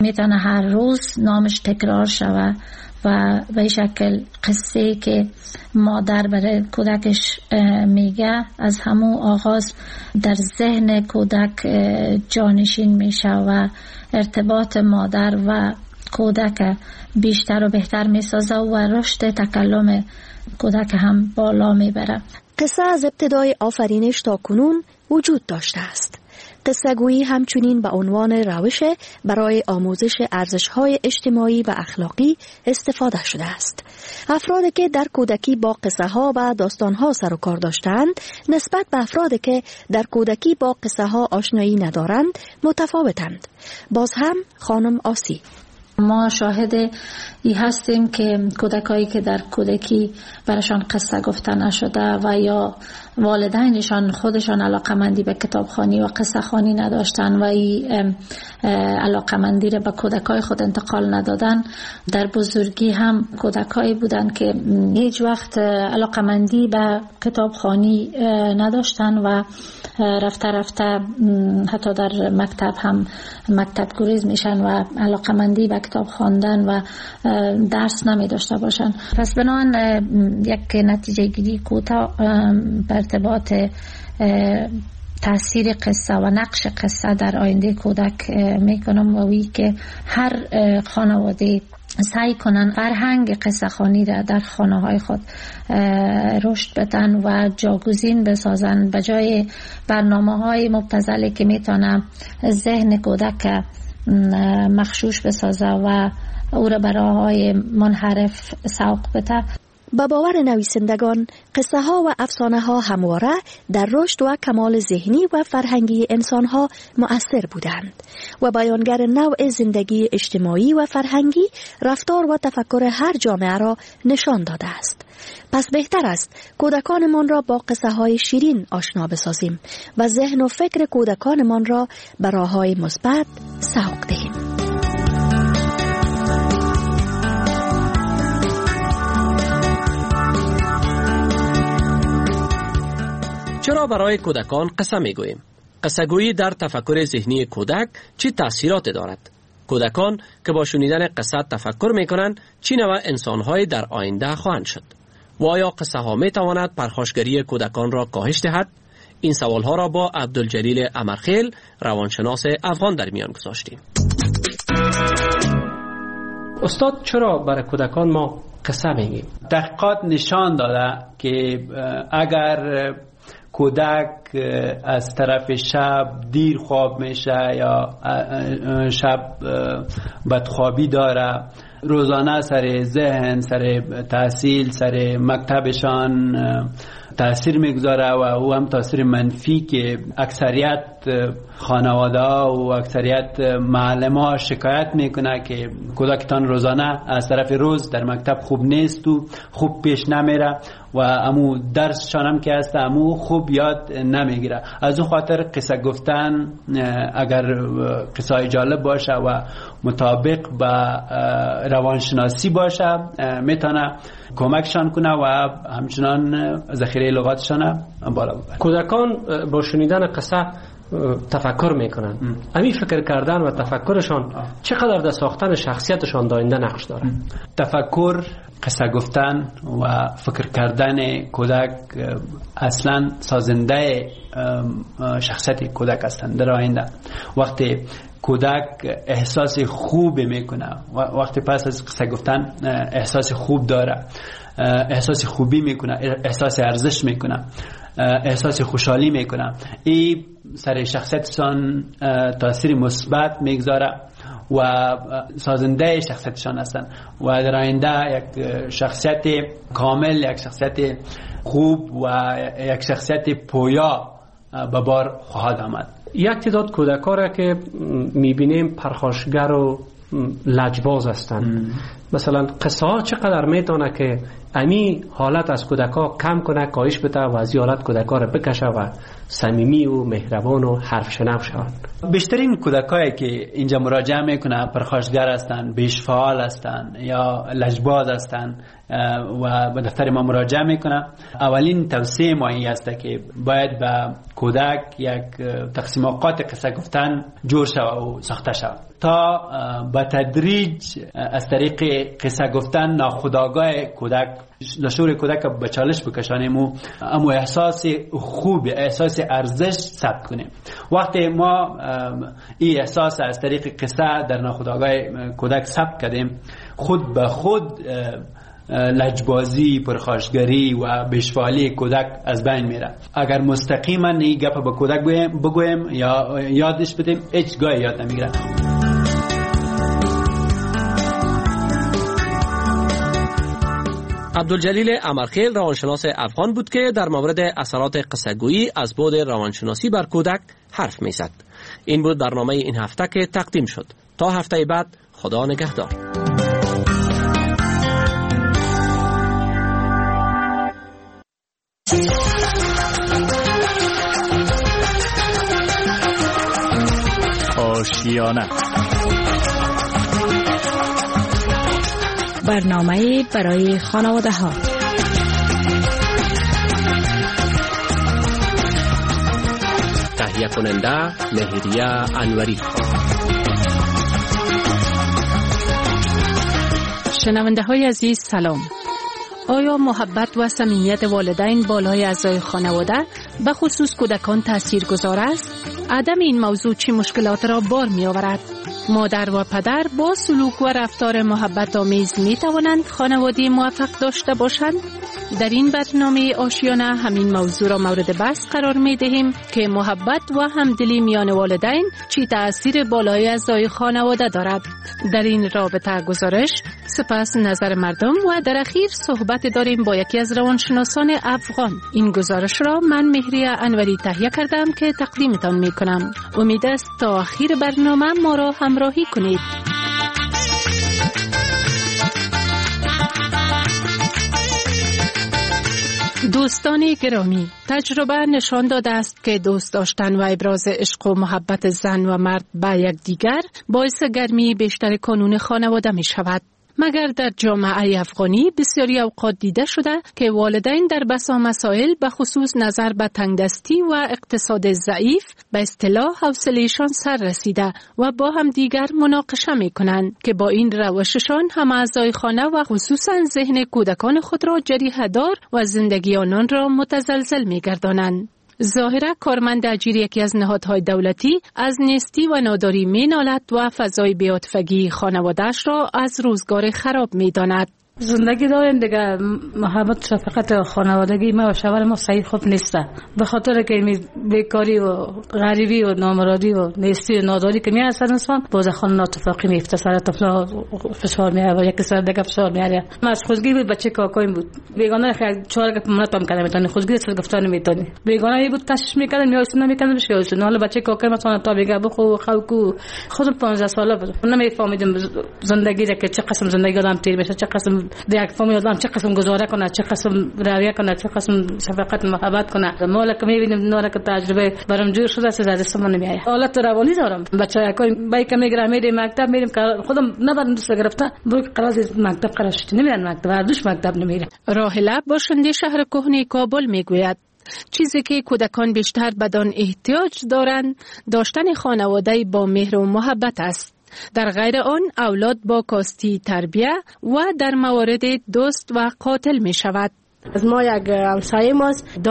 میتونه هر روز نامش تکرار شود و به شکل قصه که مادر برای کودکش میگه از همون آغاز در ذهن کودک جانشین میشه و ارتباط مادر و کودک بیشتر و بهتر میسازه و رشد تکلم کودک هم بالا میبره. قصه از ابتدای آفرینش تا کنون وجود داشته است. قصه گویی همچنین به عنوان روش برای آموزش ارزش‌های اجتماعی و اخلاقی استفاده شده است. افرادی که در کودکی با قصه ها و داستان ها سر و کار داشتند نسبت به افرادی که در کودکی با قصه ها آشنایی ندارند متفاوتند. باز هم خانم آسی: ما شاهد ای هستیم که کودکایی که در کودکی برشان قصه گفته نشده و یا والدینشان خودشان علاقمندی به کتابخوانی و قصه خوانی نداشتن و این علاقمندی را به کودکای خود انتقال ندادن، در بزرگی هم کودکایی بودن که هیچ وقت علاقمندی به کتابخوانی نداشتن و رفته رفته حتی در مکتب هم مکتب گریز میشن و علاقمندی به کتاب خواندن و درس نمی داشته باشن. پس بنابراین یک نتیجه گیری کوتاه به ارتباط تاثیر قصه و نقش قصه در آینده کودک میکنم و وی که هر خانواده سعی کنن فرهنگ قصه خوانی را در خانه های خود رشد بدن و جاگزین بسازن به جای برنامه های مبتذلی که میتونه ذهن کودک مخشوش بسازه و او را برای های منحرف سوق بده. با باور نویسندگان قصه ها و افسانه ها همواره در رشد و کمال ذهنی و فرهنگی انسان ها مؤثر بودند و بیانگر نوع زندگی اجتماعی و فرهنگی، رفتار و تفکر هر جامعه را نشان داده است. پس بهتر است کودکانمان را با قصه های شیرین آشنا بسازیم و ذهن و فکر کودکانمان را به راه‌های مثبت سوق دهیم. چرا برای کودکان قصه میگوییم؟ قصه گویی در تفکر ذهنی کودک چه تأثیراتی دارد؟ کودکان که با شنیدن قصه تفکر میکنند چه نوع انسان‌های در آینده خواهند شد؟ و آیا قصه ها میتواند پرخاشگری کودکان را کاهش دهد؟ این سوال ها را با عبدالجلیل امرخیل، روانشناس افغان، در میان گذاشتیم. استاد، چرا برای کودکان ما قصه میگیم؟ تحقیقات نشان داده که اگر کودک از طرف شب دیر خواب میشه یا شب بدخوابی داره، روزانه سر ذهن، سر تحصیل، سر مکتبشان تأثیر میگذاره و او هم تأثیر منفی که اکثریت خانواده و اکثریت معلمان شکایت میکنه که کودکتان روزانه از طرف روز در مکتب خوب نیست و خوب پیش نمیره و امو درسشان هم که هست امو خوب یاد نمیگیره. از اون خاطر قصه گفتن اگر قصه جالب باشه و مطابق با روانشناسی باشه میتونه کمکشان کنه و همچنان ذخیره لغاتشان بالا ببره. کودکان با شنیدن قصه تفکر میکنن. همین فکر کردن و تفکرشان چقدر در ساختن شخصیتشان در آینده نقش داره؟ تفکر، قصه گفتن و فکر کردن کودک اصلا سازنده شخصیت کودک هستند در آینده. وقتی کودک احساس خوب میکنه، وقتی پس از قصه گفتن احساس خوب داره، احساس خوبی میکنه، احساس ارزش میکنه، احساس خوشحالی میکنه، این سر شخصیتشان تاثیر مثبت میگذاره و سازنده شخصیتشان هستن و در آینده یک شخصیت کامل، یک شخصیت خوب و یک شخصیت پویا به بار خواهد آمد. یک تعداد کودکان را که میبینیم پرخاشگر و لجباز هستند، مثلا قصه ها چقدر میتونه که امی حالت از کودکا کم کنه، کاهش بده و از این حالت کودکا را بکشه و صمیمی و مهربان و حرف شنو شوند؟ بیشترین کودکایی که اینجا مراجعه میکنه پرخاشگر هستند، بیش فعال هستند یا لجباز هستند و به دفتر ما مراجعه میکنه. اولین توصیه ما این است که باید به کودک یک تقسیم اوقات قصه گفتن جور شود و ساخته شود. تا به تدریج از طریق قصه گفتن ناخودآگاه کودک، لشور کودک به چالش بکشانیم و اما احساس خوب، احساس ارزش ثبت کنیم. وقتی ما این احساس از طریق قصه در ناخودآگاه کودک ثبت کردیم، خود به خود لجبازی، پرخاشگری و بشوالی کودک از بین میره. اگر مستقیما این گپ به کودک بگویم یا یادش بدیم، هیچ گاهی یاد نمیگیره. عبدالجلیل امرخیل روانشناس افغان بود که در مورد اثرات قصه‌گویی از بعد روانشناسی بر کودک حرف میزد. این بود برنامه این هفته که تقدیم شد. تا هفته بعد، خدا نگهدار. آشیانه، برنامه برای خانواده ها. تهیه کننده مهریه انوری. شنونده های عزیز سلام. آیا محبت و صمیمیت والدین بالای اعضای خانواده به خصوص کودکان تاثیرگذار است؟ عدم این موضوع چه مشکلات را بار می آورد؟ مادر و پدر با سلوک و رفتار محبت آمیز می توانند خانواده موفق داشته باشند؟ در این برنامه آشیانه همین موضوع را مورد بحث قرار می دهیم که محبت و همدلی میان والدین چی تأثیر بالای اعضای خانواده دارد. در این رابطه گزارش، سپس نظر مردم و در اخیر صحبت داریم با یکی از روانشناسان افغان. این گزارش را من مهریه انوری تهیه کردم که تقدیمتان می کنم. امید است تا آخر برنامه ما را همراهی کنید. دوستان گرامی، تجربه نشان داده است که دوست داشتن و ابراز عشق و محبت زن و مرد به یکدیگر باعث گرمی بیشتر کانون خانواده می شود. مگر در جامعه افغانی بسیاری اوقات دیده شده که والدین در بسا مسائل به خصوص نظر به تنگدستی و اقتصاد ضعیف به اصطلاح حوصله‌شان سر رسیده و با هم دیگر مناقشه می کنند که با این روششان هم اعضای خانه و خصوصا ذهن کودکان خود را جریحه دار و زندگی آنان را متزلزل می گردانند. ظاهرا کارمند اجیر یکی از نهادهای دولتی از نیستی و ناداری می‌نالد و فضای بی‌عاطفگی خانواده‌اش را از روزگار خراب می‌داند. زندگی داریم دیگه، محبت فقط خانوادگی ما و شوهر ما صحیح خوب نیست، به خاطر که این بیکاری و غریبی و نامرادی و نیستی و ناداری که میاد سر انسان باز خانه اتفاقی میفته، سر طفلا فشار میاره و یک سر دیگه فشار میاره. ما از خودگی بود، بچه کاکایم بود، بیگانه خیلی چهار گپ منتام کردم، میتونی خودگی سر گفتن میتونی، بیگانه بود تشش میکردن میاسون نمیکردن بشه اسون. حالا بچه کاکایم مثلا تا بگه بخو خوکو خودم 15 ساله بود، نمیفهمیدم زندگی که چه قسم زندگی آدم تیر بشه، چه قسم یک فامیل آدم چه قسم گزاره کنه، چه قسم رویه کنه، چه قسم شفقت محبت کنه. مالا که میبینیم نورا که تجربه برام جور شده از دست من نمیاد. حالت روانی دارم، بچه کوی بایک میگیرم میریم مکتب، میریم خودم نبرم دوست گرفته برو قراز مکتب قرار شد نمیرن مکتب، هر دوش مکتب نمیره. راهله باشنده شهر کهنه کابل میگوید چیزی که کودکان بیشتر بدان احتیاج دارند داشتن خانواده با مهر و محبت است. در غیر آن اولاد با کاستی تربیه و در موارد دوست و قاتل می شود. از ما یک همسایه ماست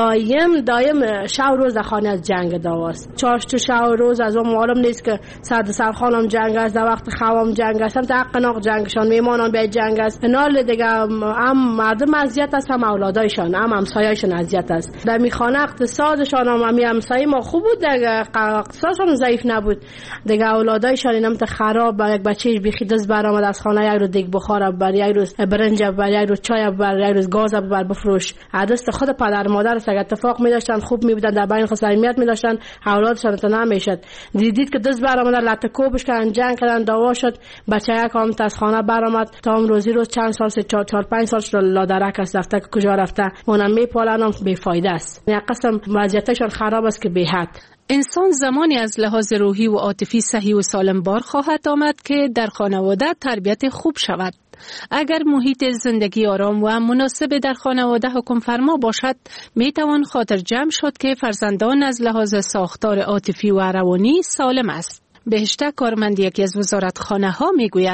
دایم شب روز در خانه از جنگ داواست، چاش تو شب روز از اون معلوم نیست که سر خانم جنگ است، در وقت خوام جنگ است، هم تا حق جنگشان میمانان به جنگ است. نال دیگه هم مردم اذیت است، هم اولادایشان هم همسایه‌شان اذیت است. در میخانه اقتصادشان هم همسایه ما خوب بود، دیگه اقتصادشان ضعیف نبود، دیگه اولادایشان اینم تا خراب. با یک بچه بیخی دست برآمد از خانه، یک روز دیگ بخار بر، یک روز برنج بر، یک روز چای بر، یک روز گاز بر فروش. عدست خود پدر مادر است، اگه اتفاق می داشتن خوب می بودن، در بین خود صمیمیت می داشتن، اولادشان تنها میشد. دید که دست برآمد لطه کوبش کردن، جنگ کردن، دعوا شد، بچه یک هم از خانه برآمد تا هم روزی روز چند سال 4-5 سال شد لادرک است، رفته کجا رفته اونم میپالن، هم بیفایده است. یک قسم وضعیتشان خراب است که بی حد. انسان زمانی از لحاظ روحی و عاطفی صحیح و سالم بار خواهد آمد که در خانواده تربیت خوب شود. اگر محیط زندگی آرام و مناسب در خانواده حکم فرما باشد، می توان خاطر جمع شد که فرزندان از لحاظ ساختار عاطفی و روانی سالم است. بهشته کارمند یکی از وزارتخانه ها می گوید